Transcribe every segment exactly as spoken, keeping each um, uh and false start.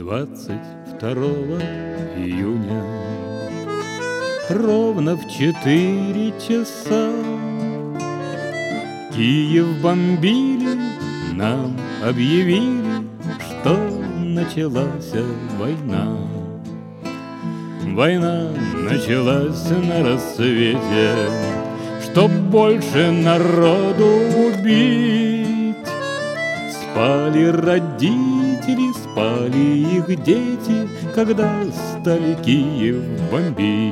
двадцать второго июня. Ровно в четыре часа Киев бомбили, нам объявили, что началась война. Война началась на рассвете, чтоб больше народу убить. Спали родители, спали их дети, когда стали Киев бомбить.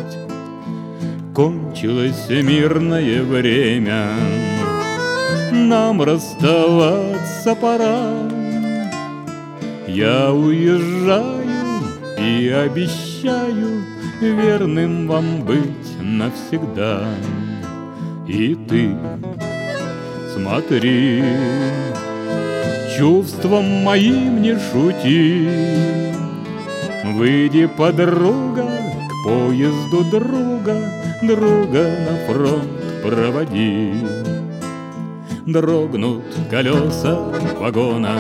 Кончилось мирное время, нам расставаться пора. Я уезжаю и обещаю верным вам быть навсегда. И ты смотри, чувством моим не шути. Выйди, подруга, к поезду друга, друга на фронт проводи. Дрогнут колеса вагона,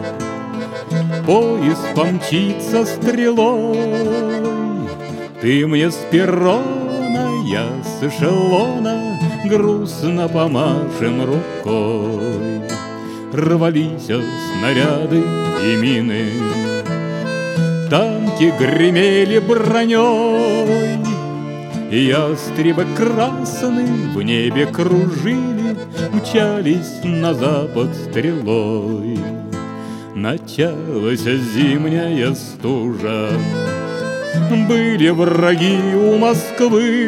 поезд помчится стрелой. Ты мне с перрона, я с эшелона, грустно помашем рукой. Рвались снаряды и мины, танки гремели броней. Ястребы красные в небе кружили, мчались на запад стрелой. Началась зимняя стужа, были враги у Москвы.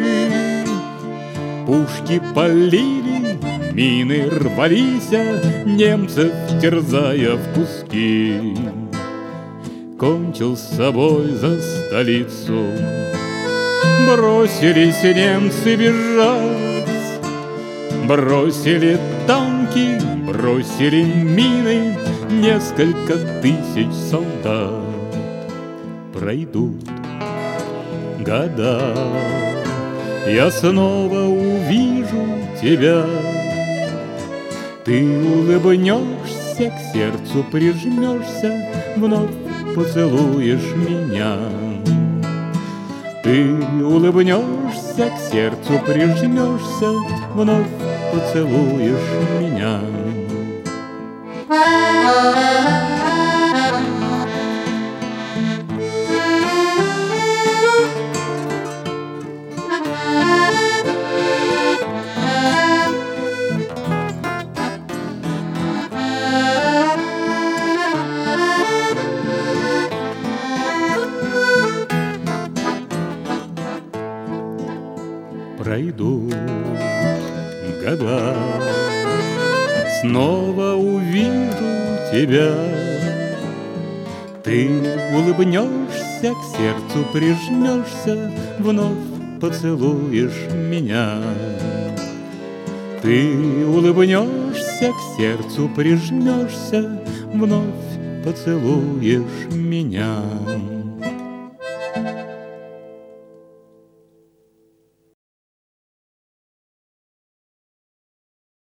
Пушки палили, мины рвались, немцев терзая в куски. Кончил с собой за столицу, бросились немцы бежать. Бросили танки, бросили мины, несколько тысяч солдат. Пройдут года, я снова увижу тебя. Ты улыбнешься, к сердцу прижмешься, вновь поцелуешь меня. Ты улыбнешься, к сердцу прижмешься, вновь поцелуешь меня. Пройдут года, снова увижу тебя. Ты улыбнешься, к сердцу прижмешься, вновь поцелуешь меня. Ты улыбнешься, к сердцу прижмешься, вновь поцелуешь меня.